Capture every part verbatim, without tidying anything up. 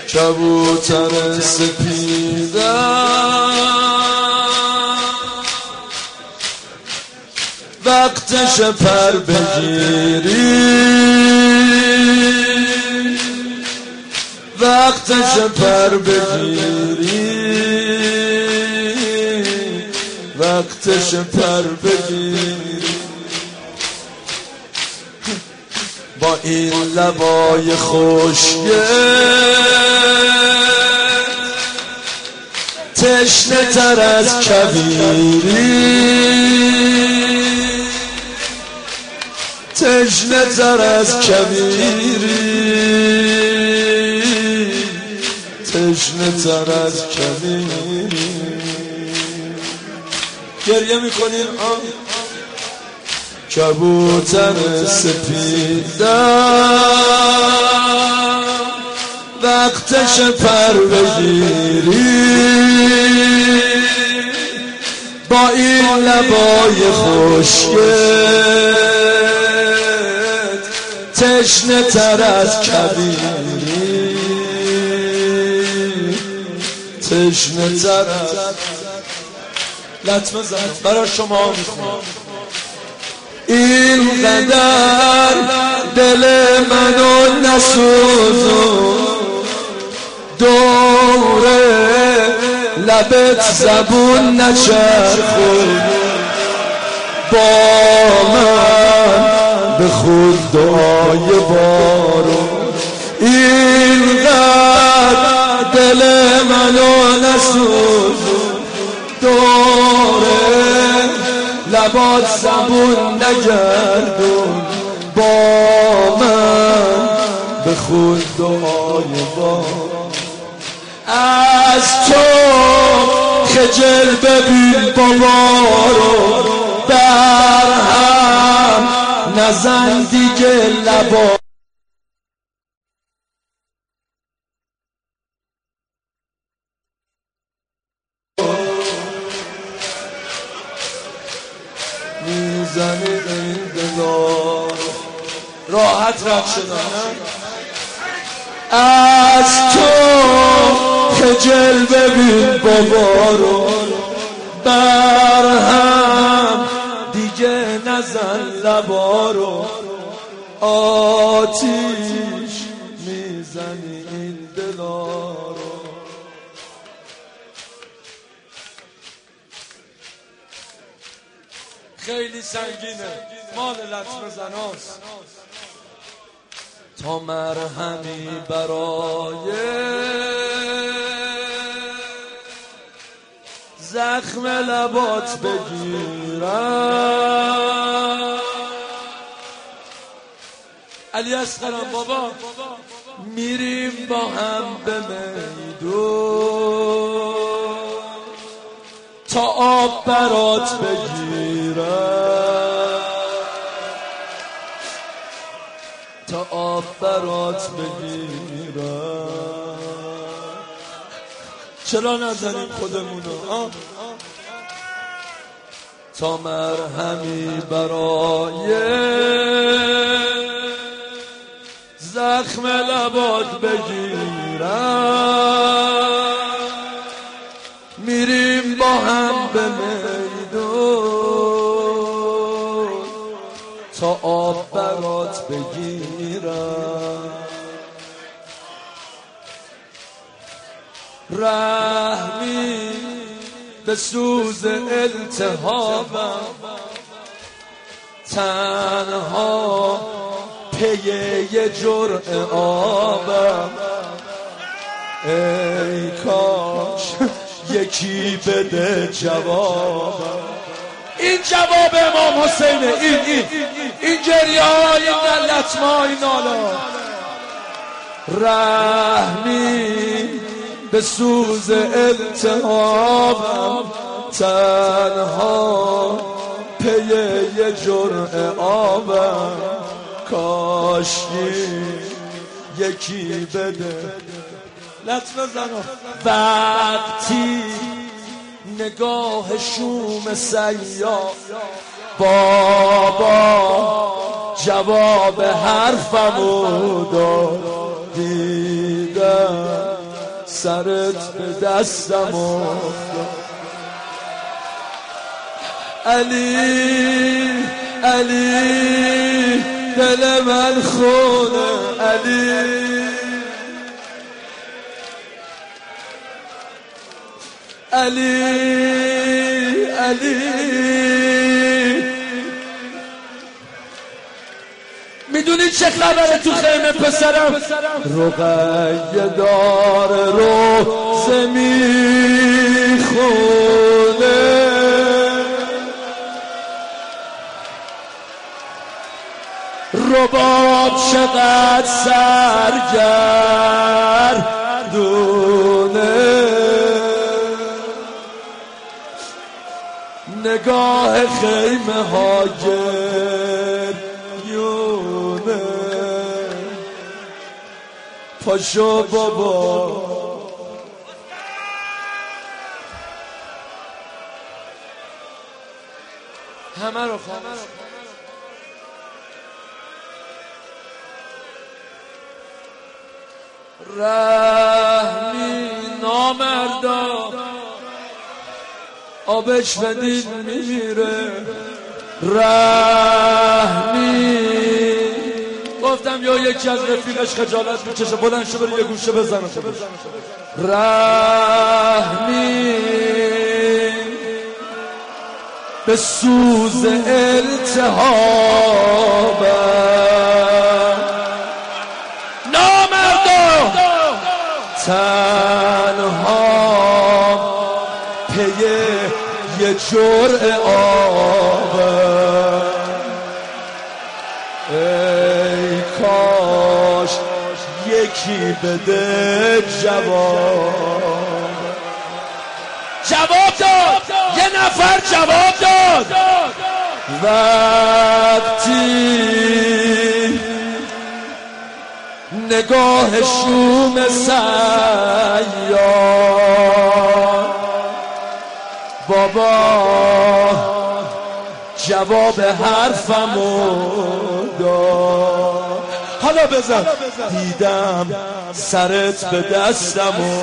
کبوتر سپیدم وقتش پر بگیری وقتش پر بگیری وقتش پر بگیری با این لبای خوشگل تشنه تر از کبیری تشنه تر از کبیری تشنه تر از کبیری گریه میکنیم آه کبوتر سپیدم وقتش پر بگیری با این لبای خوشگل تشنه تر از کبیری تشنه تر از لطمه زن برای شما میخونم این قدر دل منو نسوزون دوره لبت زبون نچرخون با من به خود دعای بارون این قدر دل منو نسوزون دوره لبات زبون نگردون با من به خود دعای بارون از تو خجل ببین بابا رو در هم نزن دیگه لبا میزنی این دلار راحت رد شدن از تو خجل ببین بابا رو بر هم دیگه نزن لبا رو آتیش میزنی این دلا رو خیلی سنگینه مال لطمه زناست تا مرهمی برای زخم لبات بگیرم علی اصغرم بابا میریم با هم به میدون تا آب برات بگیرم تا آب برات بگیرم چرا نزنیم خودمونو تا مرهمی برای زخم لبات بگیرم میریم با هم به میدون تا آب برات بگیرم رحمی به سوز التهابم تنها پی یه جرعه آبم ای کاش یکی بده جوابم این جواب امام حسینه این این این گریه های این لطمه های نالا رحمی به سوز التهابم تنها پی یه جرعه آبم کاشکی یکی بده لطمه زنو وقتی نگاه شوم سیاه بابا جواب حرفمو داد دیدم سرت به دستم افتاد. علی علی دل من خونه علی علی علی میدونی چه خبره تو خیمه پسرم؟ رقیه داره روز میخونه رباب چقدر سرگردونه نگاه خیمه ها گریونه پاشو بابا همه رو خاموش رحمی نامردا آبش بدید میمیره رحمی گفتم یا یکی از رفیقش خجالت میکشه بلند شو بری یه گوشه بزنه رحمی به سوز التهابم نامردا تنها پی یه جرعه آبم ای کاش یکی بده جواب جواب داد یه نفر جواب داد وقتی نگاه شوم سیار بابا جواب حرفمو داد حالا بزن دیدم سرت به دستمو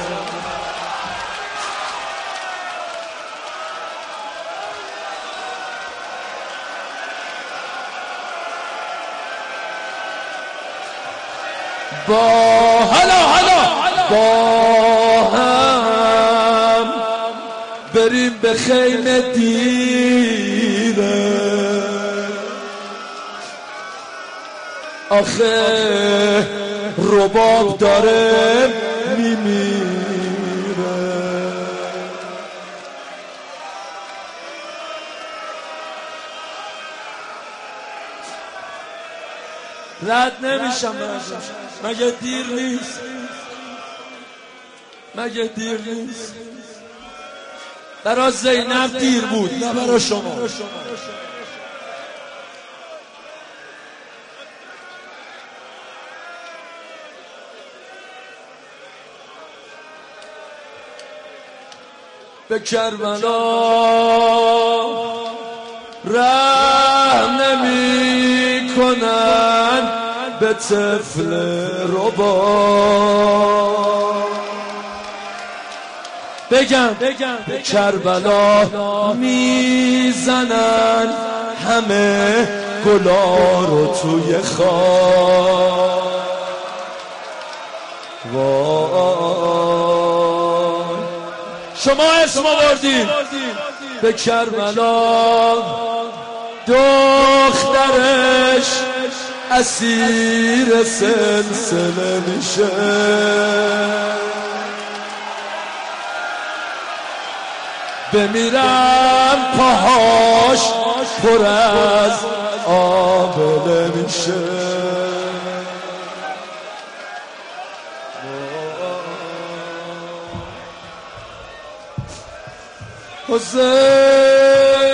با حالا حالا با هم بریم به خیمه دیره آخه رباب داره میمیره رد نمیشم مگه دیر نیست مگه دیر نیست برای زینب دیر بود نه برای شما به کربلا رحم نمی کنن به طفل ربا بگم به کربلا میزنن همه گلا رو توی خاک وای شما اسم آوردین به کربلا دخترش اسیر سلسله میشه بمیرم پاهاش پر از آبله میشه حسین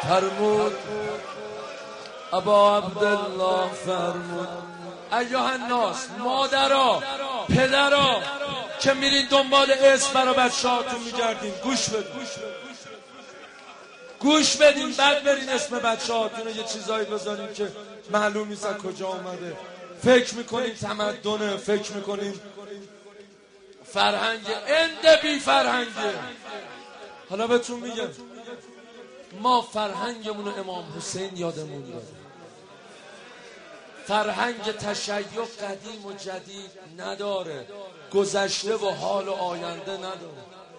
فرمود ابا عبدالله فرمود ایها الناس، مادرها پدرها که میرین دنبال اسم برای بچه‌هاتون میگردین، گوش بدین گوش بدین بعد برین اسم بچه‌هاتون یه چیزایی بذارین که معلوم نیست از کجا اومده. فکر میکنین تمدنه، فکر میکنین فرهنگ، اند بی فرهنگه. حالا بهتون میگم ما فرهنگمون رو امام حسین یادمون داره. فرهنگ تشیع قدیم و جدید نداره، گذشته و حال و آینده نداره.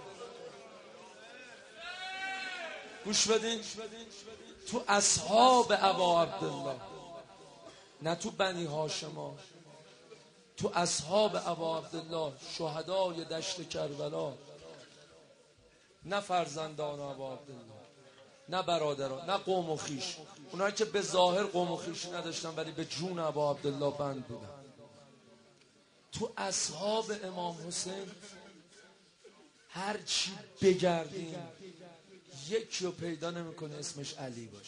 گوش بدین، تو اصحاب ابا عبدالله، نه تو بنی هاشما، تو اصحاب ابا عبدالله شهدای دشت کربلا، نه فرزندان ابا عبدالله، نه برادران، نه قوم و خیش، اونایی که به ظاهر قوم و خیشی نداشتن ولی به جون ابا عبدالله بند بودن. تو اصحاب امام حسین هر چی بگردیم یکی رو پیدا نمیکنه اسمش علی باشه.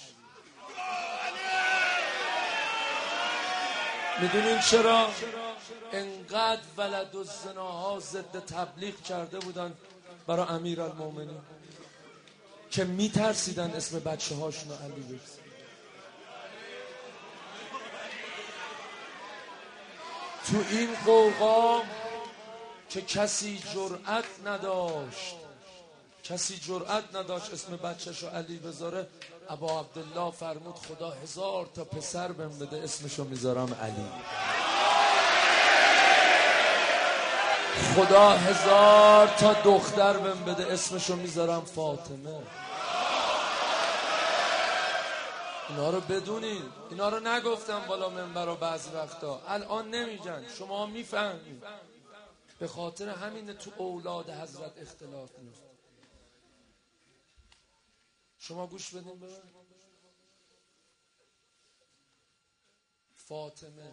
میدونین چرا؟ انقدر ولد و زناها ضد تبلیغ کرده بودن برای امیرالمومنین که میترسیدن اسم بچه هاشون رو علی بگذارن. تو این قوقا که کسی جرأت نداشت کسی جرأت نداشت اسم بچه‌شو علی بذاره، ابا عبدالله فرمود خدا هزار تا پسر بهم بده اسمشو میذارم علی، خدا هزار تا دختر بهم بده اسمشو میذارم فاطمه. اینا رو بدونین، اینا رو نگفتم بالا منبر و بعضی وقتا، الان نمیگن، شما میفهمید. به خاطر همین تو اولاد حضرت اختلاف میفته. شما گوش بدین ببین، فاطمه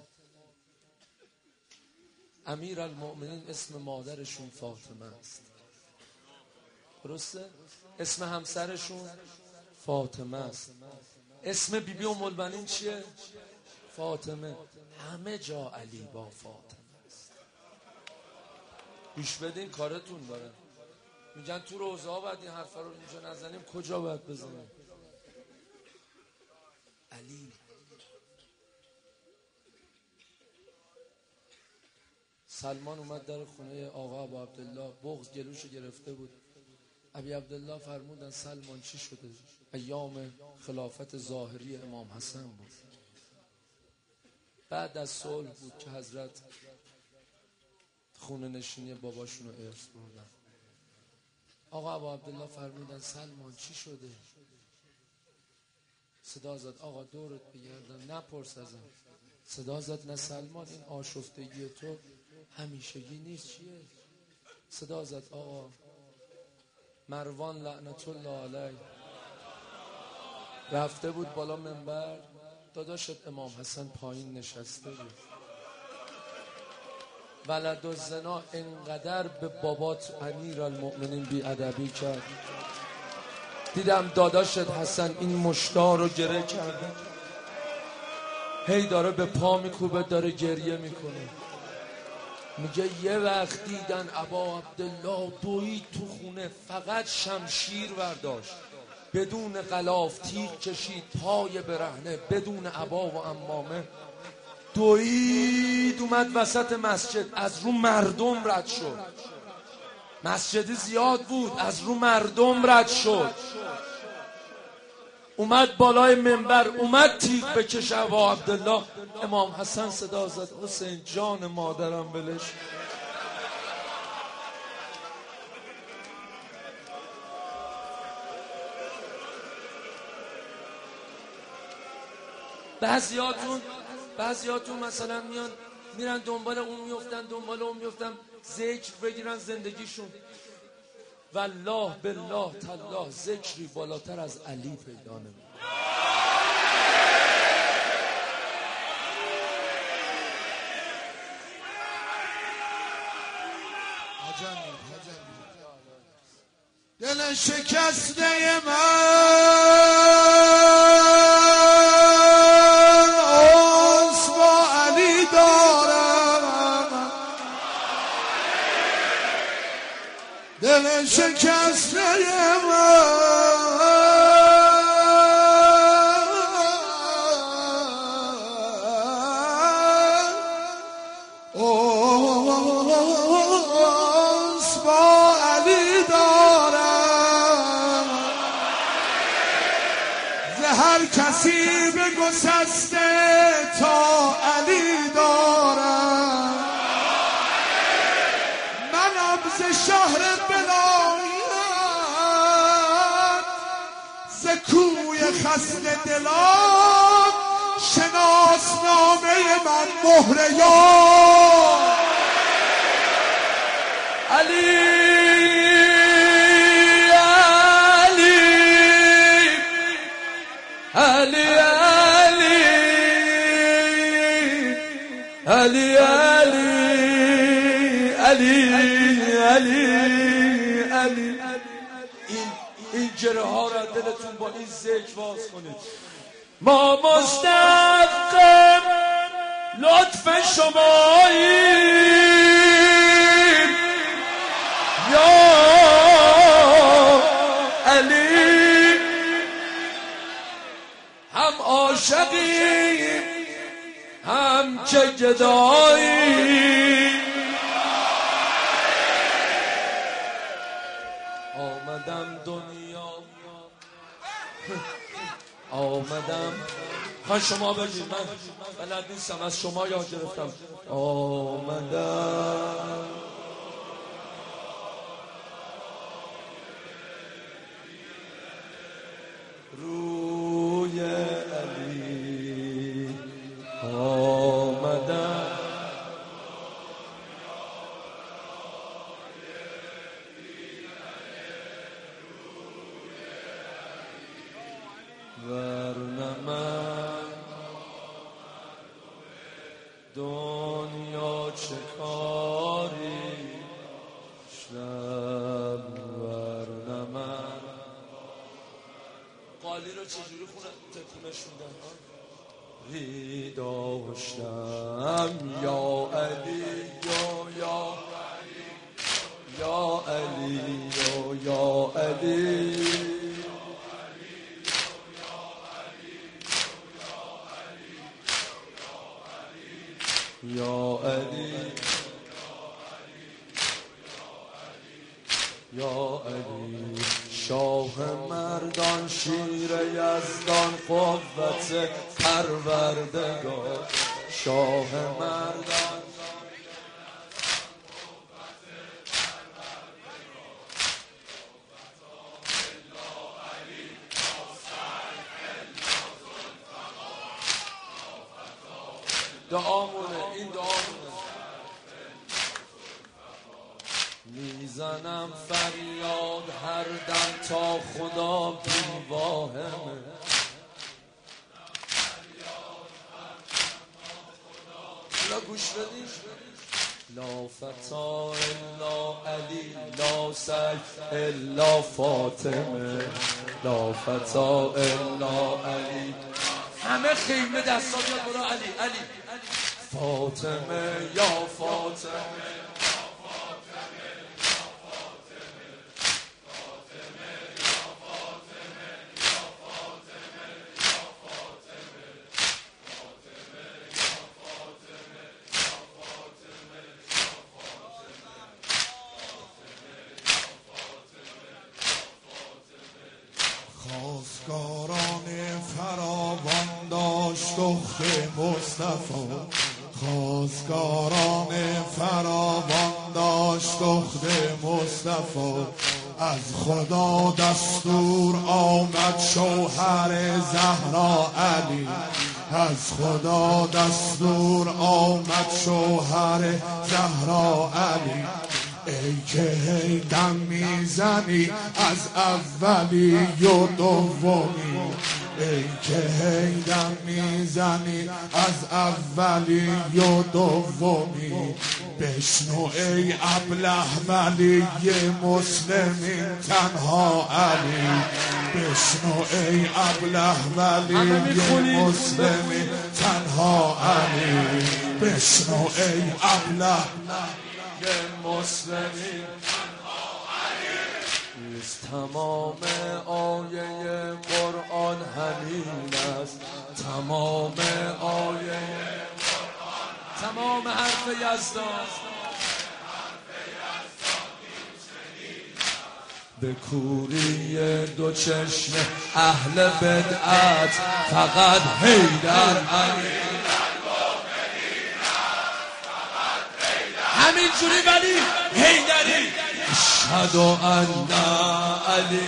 امیرالمؤمنین اسم مادرشون فاطمه است، درسته؟ اسم همسرشون فاطمه است. اسم بیبی بی ام البنین چیه؟ فاطمه. همه جا علی با فاطمه است. گوش بدین، کارتون داره. میگن تو روزه ها باید این حرفا رو اینجا نزنیم، کجا باید بزنیم؟ علی. سلمان اومد در خونه آقا ابو عبدالله، بغض گلوشو گرفته بود. ابی عبدالله فرمودن سلمان چی شده؟ ایام خلافت ظاهری امام حسن بود، بعد از صلح بود که حضرت خونه نشینی باباشون رو ارث بردن. آقا ابو عبدالله فرمودن سلمان چی شده؟ صدا زد آقا دورت بگردم، نپرس ازم. صدا زد نه سلمان، این آشفتگی تو همیشگی نیست، چیه؟ صدا زد آقا مروان لعنت الله علیه رفته بود بالا منبر، داداشت امام حسن پایین نشسته بود. ولد الزنا انقدر به بابات امیرالمؤمنین بی ادبی کرد، دیدم داداشت حسن این مشتا رو گره کرده، هی داره به پا میکوبه، داره گریه میکنه. میگه یه وقت دیدن ابا عبدالله دوید تو خونه، فقط شمشیر برداشت، بدون غلاف تیغ کشید، پای برهنه، بدون عبا و عمامه، دوید اومد وسط مسجد، از رو مردم رد شد. مسجد زیاد بود، از رو مردم رد شد، اومد بالای منبر، اومد تیغ بکشه ابا عبدالله. امام حسن صدا زد حسین جان مادرم بلش. بعضیاتون بعضیاتون مثلا میان میرن دنبال اون میفتن، دنبال اون میفتن، ذکر بگیرن زندگیشون. والله بالله تالله ذکری بالاتر از علی پیدا نمیشه. دل شکسته من هر کسی به گسسته تا علی دارم، منم ز شهر بلایت ز کوی خصل دلان، شناسنامه من مهر یار علی علی علی علی علی علی علی علی این این گره ها را دلتون با این ذکر باز کنید. ما مستحق لطف شماییم یا علی، هم عاشقیم هم که گداییم. آمدم دنیا آمدم خواهی شما بگید، من بلد نیستم، از شما یاد گرفتم. آمدم روی علی، آمدم ورنه من دنیا چه کاری شدم، ورنه من قالی رو چجوری خونه تکونش میدن ری داشتم یا علی یا یا یا علی یا یا علی یا علی یا علی، شاه مردان شیر یزدان قوت پروردگار، شاه مردان دعامونه، این دعامونه. میزنم فریاد هر دم تا خدا بیواهمه، لا گوش بدید. لا فتا الا علی لا سیف الا فاطمه، لا فتا الا علی، همه خیمه دستا بیاد برا علی علی فاطمه یا فاطمه خواستگاران فراوان داشت دختر مصطفی، خواستگاران فراوان داشت دختر مصطفی، از خدا دستور آمد شوهر زهرا علی، از خدا دستور آمد شوهر زهرا علی. ای که هی دم میزنی از اولی و دومی، ای که هی دم میزنی از اولی و دومی، بشنو ای ابله ولی مسلمین تنها علی، بشنو ای ابله ولی مسلمین تنها علی، بشنو ای ابله مسلمین نیست. تمام آیه قرآن همین است، تمام آیه قرآن، تمام حرف یزدان به کوری دو چشم اهل بدعت فقط حیدر علی همین جوری ولی حیدری اشهد ان علی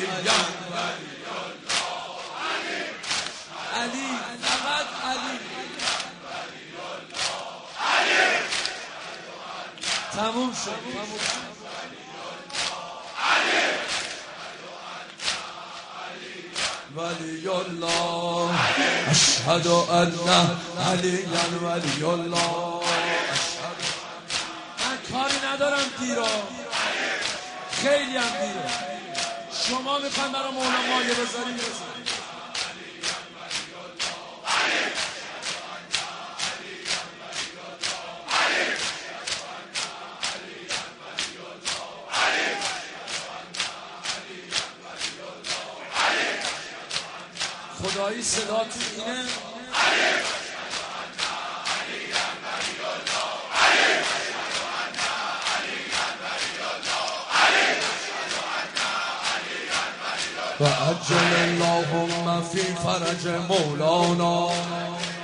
علی فقط علی تموم شد تموم شد ولی الله اشهد ان علی ولی الله من کاری ندارم دیرا خیلی هم دیره شما میخواین برای مولا مایه بذاری میرسید خدایی صداتون اینه و عجل اللهم فی فرج مولانا